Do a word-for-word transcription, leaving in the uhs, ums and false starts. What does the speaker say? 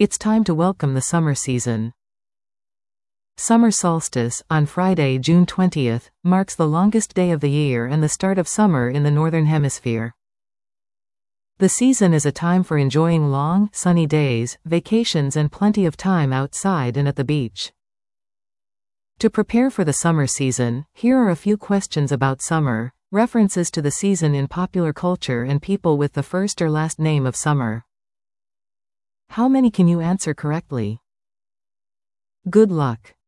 It's time to welcome the summer season. Summer solstice, on Friday, June twentieth, marks the longest day of the year and the start of summer in the Northern Hemisphere. The season is a time for enjoying long, sunny days, vacations and plenty of time outside and at the beach. To prepare for the summer season, here are a few questions about summer, references to the season in popular culture and people with the first or last name of summer. How many can you answer correctly? Good luck.